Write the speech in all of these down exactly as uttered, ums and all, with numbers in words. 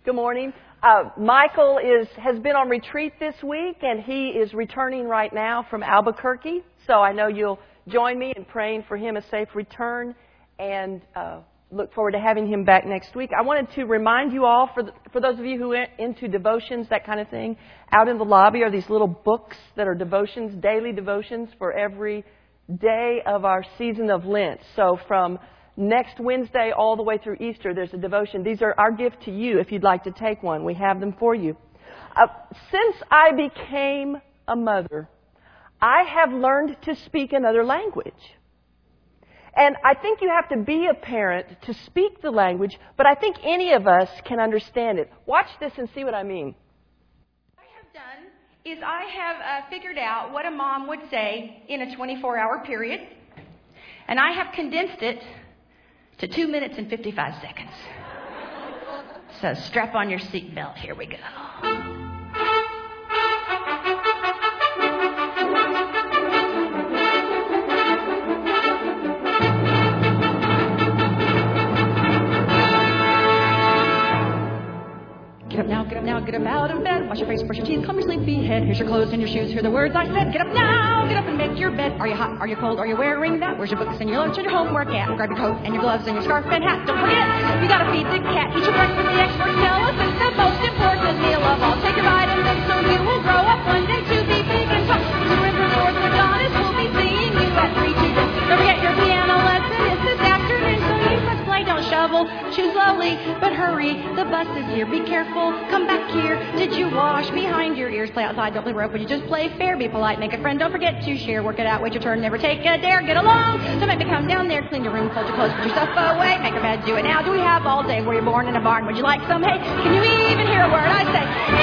Good morning. Uh, Michael is has been on retreat this week, and he is returning right now from Albuquerque. So I know you'll join me in praying for him a safe return, and uh, look forward to having him back next week. I wanted to remind you all, for the, for those of you who are into devotions, that kind of thing, out in the lobby are these little books that are devotions, daily devotions for every day of our season of Lent. So from next Wednesday all the way through Easter, there's a devotion. These are our gift to you if you'd like to take one. We have them for you. Uh, since I became a mother, I have learned to speak another language. And I think you have to be a parent to speak the language, but I think any of us can understand it. Watch this and see what I mean. What I have done is I have uh, figured out what a mom would say in a twenty-four hour period, and I have condensed it to two minutes and fifty-five seconds. So strap on your seatbelt. Here we go. Get up now, get up now, get up out of bed. Wash your face, brush your teeth, comb your sleepy head. Here's your clothes and your shoes. Hear the words I said. Get up now, get up and make your bed. Are you hot? Are you cold? Are you wearing that? Where's your books and your lunch and your homework at? Grab your coat and your gloves and your scarf and hat. Don't forget, you gotta feed the cat. Eat your breakfast. The experts tell us it's the most important meal of all. Take your vitamins so you will grow up one day to be big and tall. Remember, Lord, the goddess will be seeing you at three today. Don't forget your piano lesson is this afternoon, so you must play. Don't shovel. Choose slowly, but hurry. The bus is here. Be careful. Come back here. Did you wash behind your ears? Play outside. Don't play rope. Would you just play fair? Be polite. Make a friend. Don't forget to share. Work it out. Wait your turn. Never take a dare. Get along. Don't make me come down there. Clean your room. Fold your clothes. Put your stuff away. Make a bed. Do it now. Do we have all day? Were you born in a barn? Would you like some hay? Can you even hear a word I say?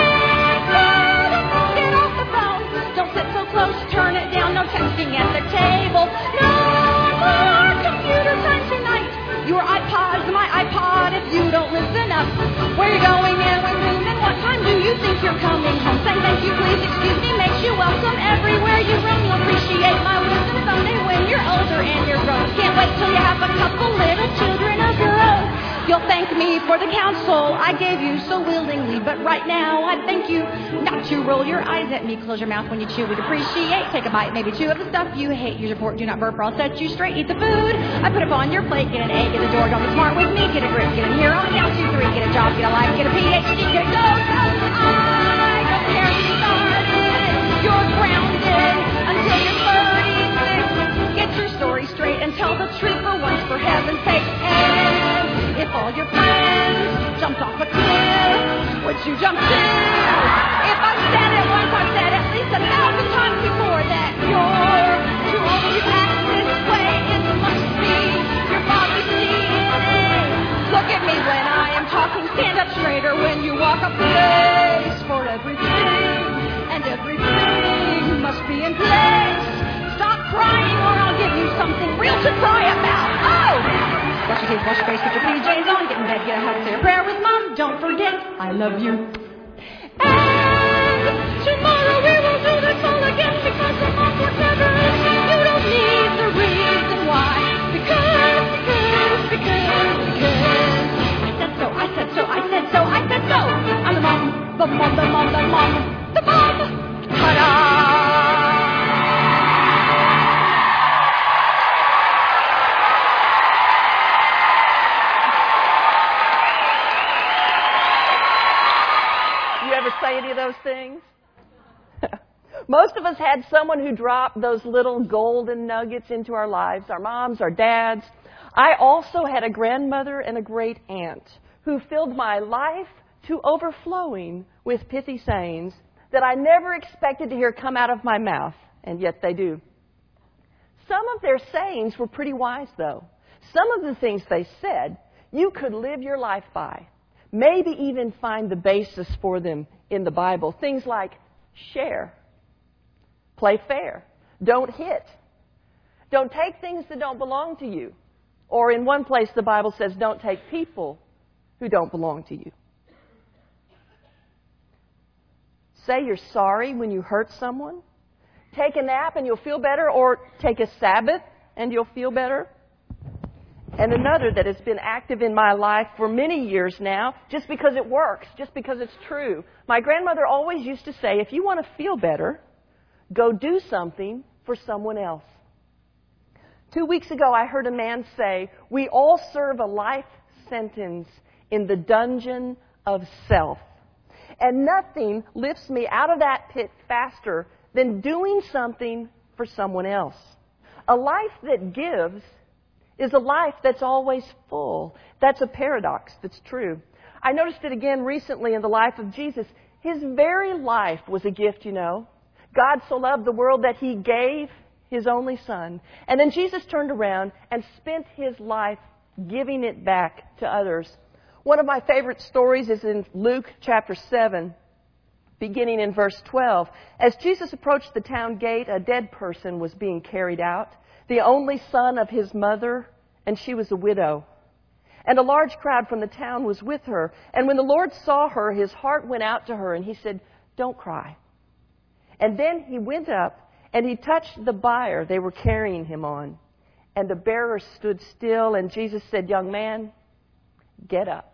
Get off the phone. Don't sit so close. Turn it down. No texting at the table. No more computer time tonight. Your iPod's my iPod if you don't listen up. Where you going and when room and what time do you think you're coming home? Saying thank you, please, excuse me, makes you welcome everywhere you roam. You'll appreciate my wisdom someday when you're older and you're grown. Can't wait till you have a couple little children of your own. You'll thank me for the counsel I gave you so willingly, but right now I thank you not to roll your eyes at me. Close your mouth when you chew. We'd appreciate. Take a bite, maybe two of the stuff you hate. Use your fork, do not burp, or I'll set you straight. Eat the food I put up on your plate. Get an A, get a door. Don't be smart with me. Get a grip, get in here on count two, three. Get a job, get a life, get a P H D, get a go. I don't care if you started. You're grounded until you're thirty-six. Get your story straight and tell the truth for once, for heaven's sake. And if all your friends jumped off a cliff, would you jump too? If I said it once, I've said at least a thousand times before that you're too always act this way. It must be your father's D N A. Look at me when I am talking. Stand up straighter when you walk a place. For everything and everything must be in place. Stop crying or I'll give you something real to cry about. Oh! Wash your teeth, wash your face, get your P Js on, get in bed, get a hug, say a prayer with Mom. Don't forget, I love you. And tomorrow we will do this all again because the Mom works never ends. You don't need the reason why. Because, because, because, because. I said so, I said so, I said so, I said so. I'm the mom, the mom, the mom, the mom, the mom. Ta-da! Say any of those things? Most of us had someone who dropped those little golden nuggets into our lives, our moms, our dads. I also had a grandmother and a great aunt who filled my life to overflowing with pithy sayings that I never expected to hear come out of my mouth, and yet they do. Some of their sayings were pretty wise, though. Some of the things they said, you could live your life by. Maybe even find the basis for them in the Bible. Things like share, play fair, don't hit, don't take things that don't belong to you. Or in one place the Bible says don't take people who don't belong to you. Say you're sorry when you hurt someone. Take a nap and you'll feel better, or take a Sabbath and you'll feel better. and another that has been active in my life for many years now, just because it works, just because it's true. My grandmother always used to say, if you want to feel better, go do something for someone else. Two weeks ago, I heard a man say, we all serve a life sentence in the dungeon of self. And nothing lifts me out of that pit faster than doing something for someone else. A life that gives is a life that's always full. That's a paradox that's true. I noticed it again recently in the life of Jesus. His very life was a gift, you know. God so loved the world that He gave His only Son. And then Jesus turned around and spent His life giving it back to others. One of my favorite stories is in Luke chapter seven, beginning in verse twelve. As Jesus approached the town gate, a dead person was being carried out, the only son of his mother, and she was a widow. And a large crowd from the town was with her. And when the Lord saw her, His heart went out to her, and He said, "Don't cry." And then He went up, and He touched the bier they were carrying him on. And the bearer stood still, and Jesus said, "Young man, get up."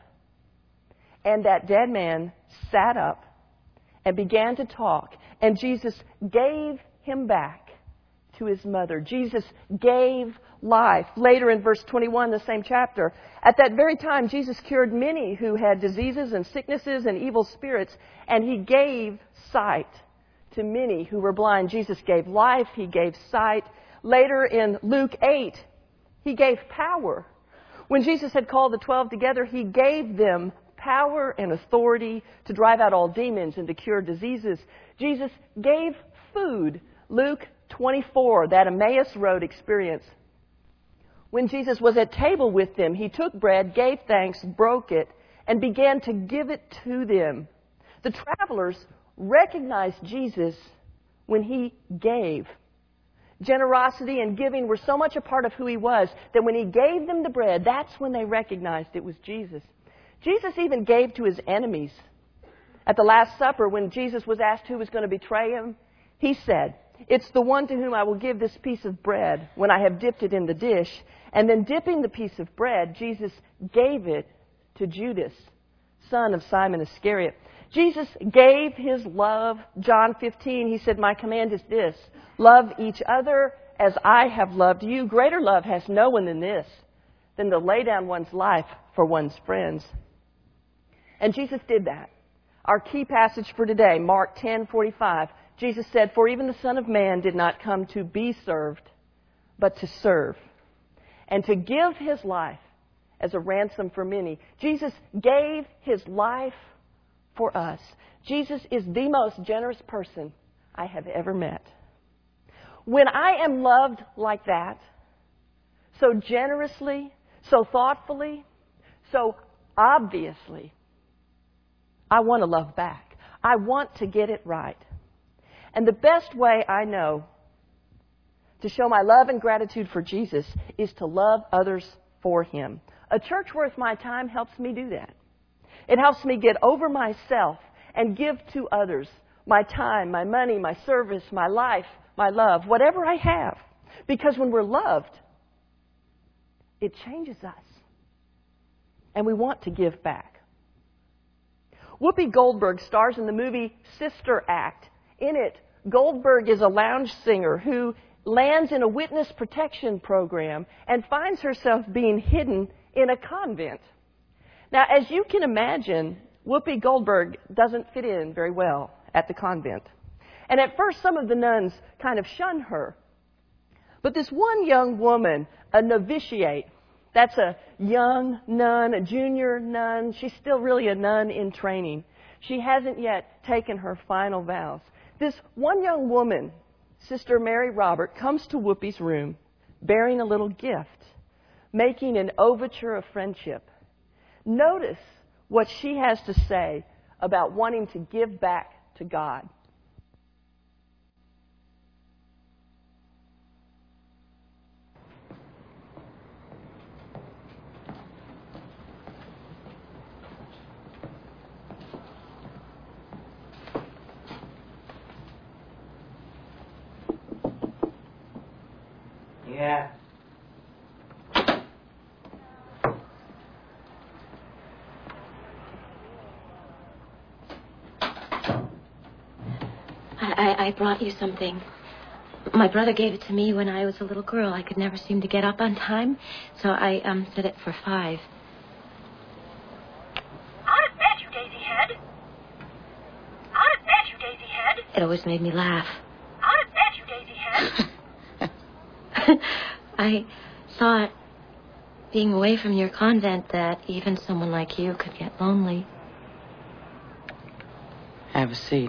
And that dead man sat up and began to talk. And Jesus gave him back to his mother. Jesus gave life. Later in verse twenty-one, the same chapter, at that very time, Jesus cured many who had diseases and sicknesses and evil spirits, and He gave sight to many who were blind. Jesus gave life. He gave sight. Later in Luke eight, He gave power. When Jesus had called the twelve together, He gave them power and authority to drive out all demons and to cure diseases. Jesus gave food. Luke twenty-four, that Emmaus Road experience. When Jesus was at table with them, He took bread, gave thanks, broke it, and began to give it to them. The travelers recognized Jesus when He gave. Generosity and giving were so much a part of who He was that when He gave them the bread, that's when they recognized it was Jesus. Jesus even gave to His enemies. At the Last Supper, when Jesus was asked who was going to betray Him, He said, "It's the one to whom I will give this piece of bread when I have dipped it in the dish." And then dipping the piece of bread, Jesus gave it to Judas, son of Simon Iscariot. Jesus gave His love. John fifteen, He said, "My command is this, love each other as I have loved you. Greater love has no one than this, than to lay down one's life for one's friends." And Jesus did that. Our key passage for today, Mark ten forty-five, Jesus said, "For even the Son of Man did not come to be served, but to serve, and to give His life as a ransom for many." Jesus gave His life for us. Jesus is the most generous person I have ever met. When I am loved like that, so generously, so thoughtfully, so obviously, I want to love back. I want to get it right. And the best way I know to show my love and gratitude for Jesus is to love others for Him. A church worth my time helps me do that. It helps me get over myself and give to others my time, my money, my service, my life, my love, whatever I have. Because when we're loved, it changes us. And we want to give back. Whoopi Goldberg stars in the movie Sister Act. In it, Goldberg is a lounge singer who lands in a witness protection program and finds herself being hidden in a convent. Now, as you can imagine, Whoopi Goldberg doesn't fit in very well at the convent. And at first, some of the nuns kind of shun her. But this one young woman, a novitiate, that's a young nun, a junior nun. She's still really a nun in training. She hasn't yet taken her final vows. This one young woman, Sister Mary Robert, comes to Whoopi's room bearing a little gift, making an overture of friendship. Notice what she has to say about wanting to give back to God. Yeah. I, I brought you something. My brother gave it to me when I was a little girl. I could never seem to get up on time, so I um set it for five. Out of bed, you daisy head. Out of bed, you daisy head. It always made me laugh. Out of bed, you daisy head. I thought, being away from your convent, that even someone like you could get lonely. Have a seat.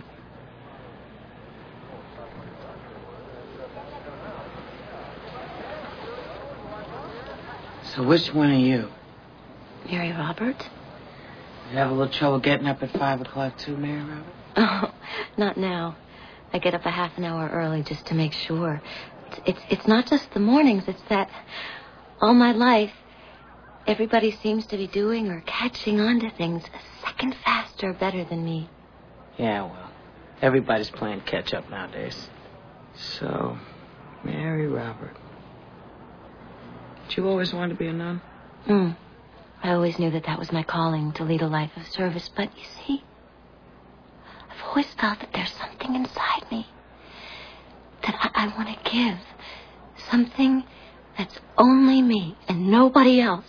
So which one are you? Mary Robert? You have a little trouble getting up at five o'clock too, Mary Robert? Oh, not now. I get up a half an hour early just to make sure. It's, it's, it's not just the mornings. It's that all my life, everybody seems to be doing or catching on to things a second faster, better than me. Yeah, well, everybody's playing catch-up nowadays. So, Mary Robert. Did you always want to be a nun? Hmm. I always knew that that was my calling, to lead a life of service. But, you see, I've always felt that there's something inside me that I, I want to give. Something that's only me and nobody else.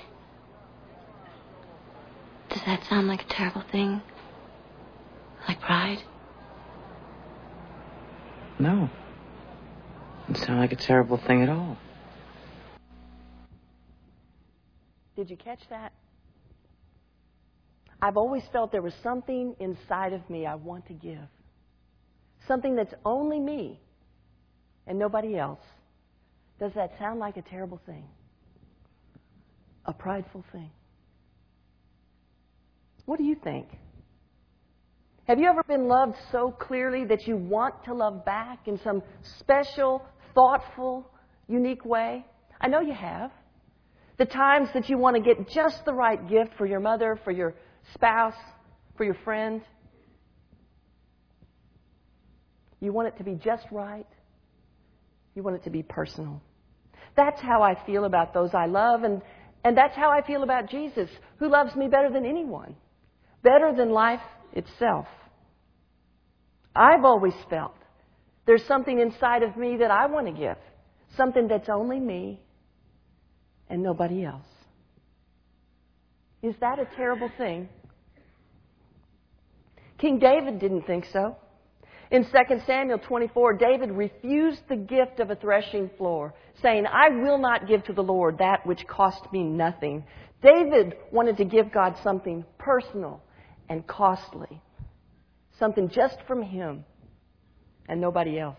Does that sound like a terrible thing? Like pride? No. Doesn't sound like a terrible thing at all. Did you catch that? I've always felt there was something inside of me I want to give. Something that's only me and nobody else. Does that sound like a terrible thing? A prideful thing? What do you think? Have you ever been loved so clearly that you want to love back in some special, thoughtful, unique way? I know you have. The times that you want to get just the right gift for your mother, for your spouse, for your friend. You want it to be just right. You want it to be personal. That's how I feel about those I love, and, and that's how I feel about Jesus, who loves me better than anyone, better than life itself. I've always felt there's something inside of me that I want to give, something that's only me and nobody else. Is that a terrible thing? King David didn't think so. In Second Samuel twenty-four, David refused the gift of a threshing floor, saying, I will not give to the Lord that which cost me nothing. David wanted to give God something personal and costly, something just from him and nobody else.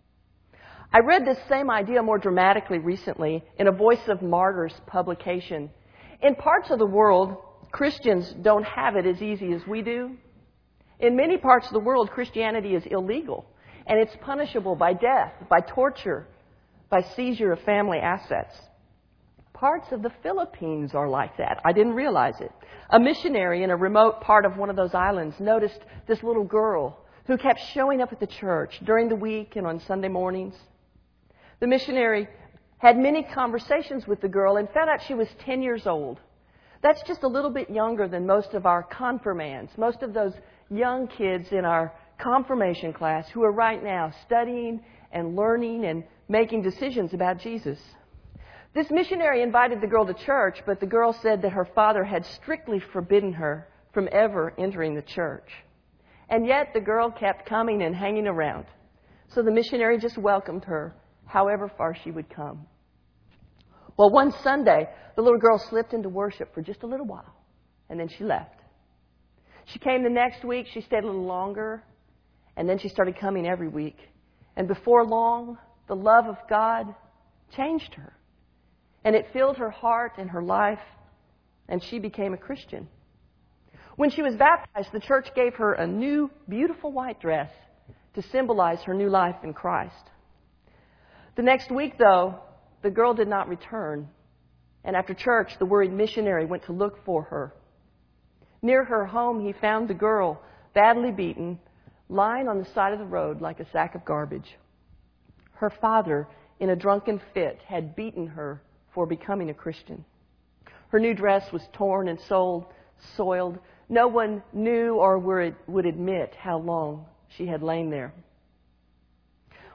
I read this same idea more dramatically recently in a Voice of Martyrs publication. In parts of the world, Christians don't have it as easy as we do. In many parts of the world, Christianity is illegal, and it's punishable by death, by torture, by seizure of family assets. Parts of the Philippines are like that. I didn't realize it. A missionary in a remote part of one of those islands noticed this little girl who kept showing up at the church during the week and on Sunday mornings. The missionary had many conversations with the girl and found out she was ten years old. That's just a little bit younger than most of our confirmands, most of those young kids in our confirmation class who are right now studying and learning and making decisions about Jesus. This missionary invited the girl to church, but the girl said that her father had strictly forbidden her from ever entering the church. And yet the girl kept coming and hanging around. So the missionary just welcomed her however far she would come. Well, one Sunday, the little girl slipped into worship for just a little while, and then she left. She came the next week, she stayed a little longer, and then she started coming every week. And before long, the love of God changed her. And it filled her heart and her life, and she became a Christian. When she was baptized, the church gave her a new, beautiful white dress to symbolize her new life in Christ. The next week, though, the girl did not return. And after church, the worried missionary went to look for her. Near her home, he found the girl, badly beaten, lying on the side of the road like a sack of garbage. Her father, in a drunken fit, had beaten her for becoming a Christian. Her new dress was torn and soiled, soiled. No one knew or would admit how long she had lain there.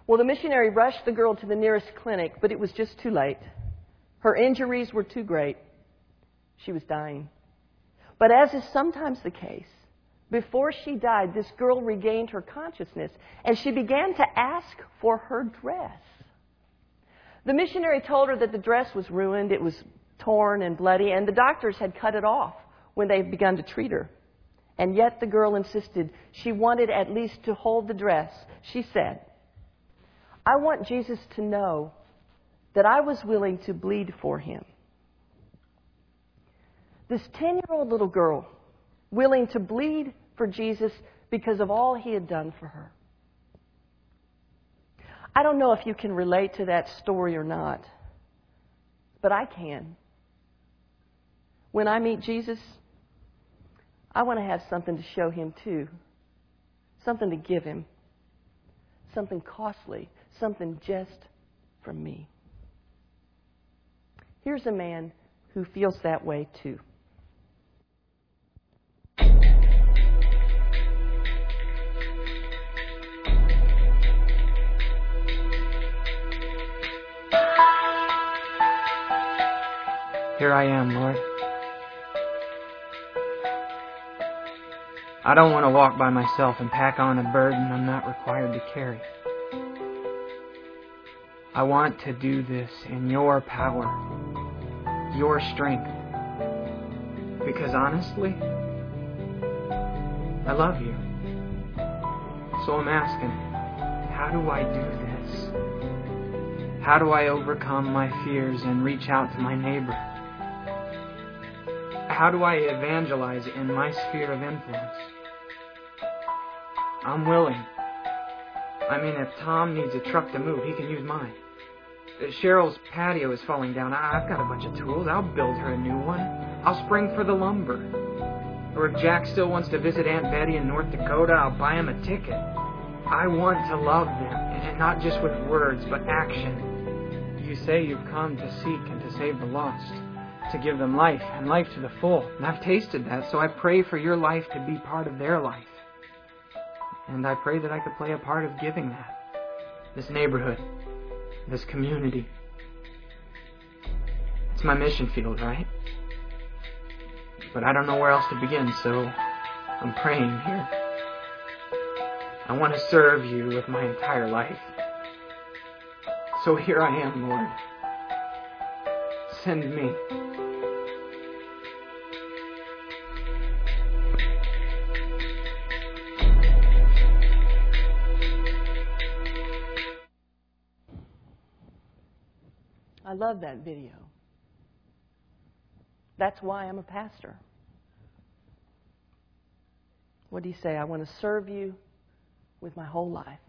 Well, the missionary rushed the girl to the nearest clinic, but it was just too late. Her injuries were too great. She was dying. But as is sometimes the case, before she died, this girl regained her consciousness, and she began to ask for her dress. The missionary told her that the dress was ruined, it was torn and bloody, and the doctors had cut it off when they had begun to treat her. And yet the girl insisted she wanted at least to hold the dress. She said, "I want Jesus to know that I was willing to bleed for him." This ten-year-old little girl, willing to bleed for Jesus because of all he had done for her. I don't know if you can relate to that story or not, but I can. When I meet Jesus, I want to have something to show him too, something to give him, something costly, something just from me. Here's a man who feels that way too. Here I am, Lord. I don't want to walk by myself and pack on a burden I'm not required to carry. I want to do this in your power, your strength. Because honestly, I love you. So I'm asking, how do I do this? How do I overcome my fears and reach out to my neighbor? How do I evangelize in my sphere of influence? I'm willing. I mean, if Tom needs a truck to move, he can use mine. If Cheryl's patio is falling down, I've got a bunch of tools. I'll build her a new one. I'll spring for the lumber. Or if Jack still wants to visit Aunt Betty in North Dakota, I'll buy him a ticket. I want to love them, and not just with words, but action. You say you've come to seek and to save the lost, to give them life, and life to the full. And I've tasted that, so I pray for your life to be part of their life. And I pray that I could play a part of giving that. This neighborhood, this community. It's my mission field, right? But I don't know where else to begin, so I'm praying here. I want to serve you with my entire life. So here I am, Lord. Send me. I love that video. That's why I'm a pastor. What do you say? I want to serve you with my whole life.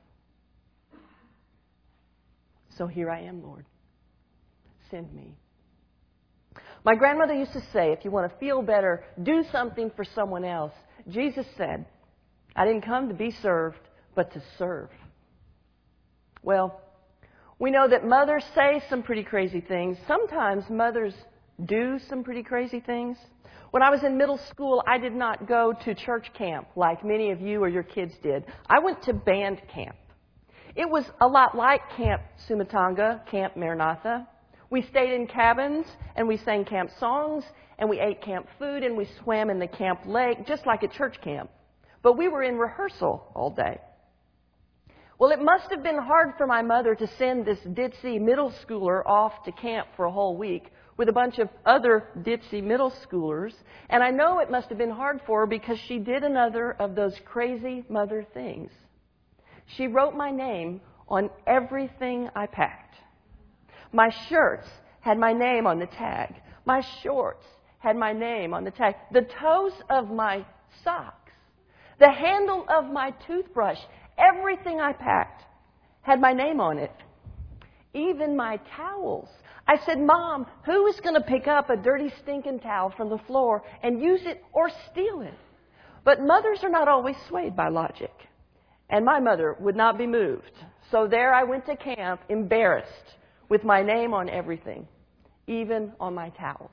So here I am, Lord. Send me. My grandmother used to say, if you want to feel better, do something for someone else. Jesus said, I didn't come to be served, but to serve. Well, we know that mothers say some pretty crazy things. Sometimes mothers do some pretty crazy things. When I was in middle school, I did not go to church camp like many of you or your kids did. I went to band camp. It was a lot like Camp Sumatanga, Camp Maranatha. We stayed in cabins, and we sang camp songs, and we ate camp food, and we swam in the camp lake, just like at church camp. But we were in rehearsal all day. Well, it must have been hard for my mother to send this ditzy middle schooler off to camp for a whole week with a bunch of other ditzy middle schoolers. And I know it must have been hard for her because she did another of those crazy mother things. She wrote my name on everything I packed. My shirts had my name on the tag. My shorts had my name on the tag. The toes of my socks, the handle of my toothbrush, everything I packed had my name on it. Even my towels. I said, Mom, who is going to pick up a dirty, stinking towel from the floor and use it or steal it? But mothers are not always swayed by logic. And my mother would not be moved. So there I went to camp, embarrassed, with my name on everything, even on my towels.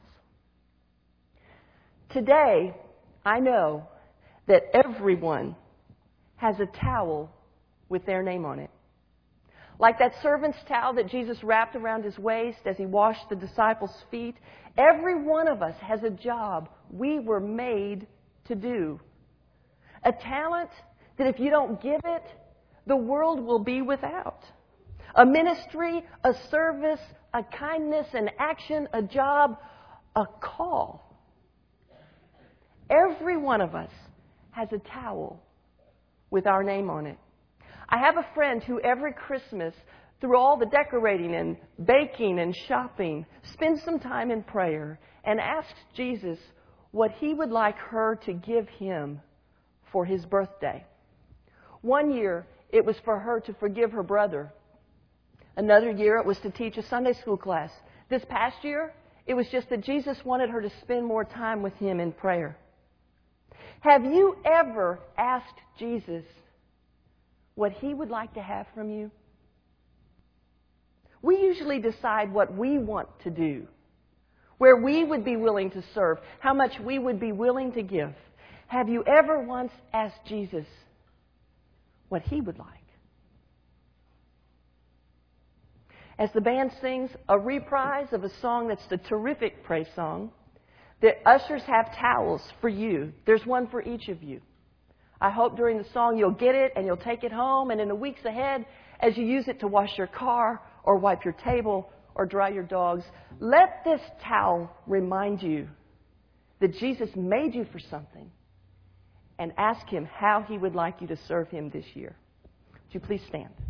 Today, I know that everyone has a towel with their name on it. Like that servant's towel that Jesus wrapped around his waist as he washed the disciples' feet, every one of us has a job we were made to do. A talent that if you don't give it, the world will be without. A ministry, a service, a kindness, an action, a job, a call. Every one of us has a towel with our name on it. I have a friend who every Christmas, through all the decorating and baking and shopping, spends some time in prayer and asks Jesus what he would like her to give him for his birthday. One year, it was for her to forgive her brother. Another year, it was to teach a Sunday school class. This past year, it was just that Jesus wanted her to spend more time with him in prayer. Have you ever asked Jesus what he would like to have from you? We usually decide what we want to do, where we would be willing to serve, how much we would be willing to give. Have you ever once asked Jesus what he would like? As the band sings a reprise of a song that's the terrific praise song, the ushers have towels for you. There's one for each of you. I hope during the song you'll get it and you'll take it home, and in the weeks ahead, as you use it to wash your car or wipe your table or dry your dogs, let this towel remind you that Jesus made you for something, and ask him how he would like you to serve him this year. Would you please stand?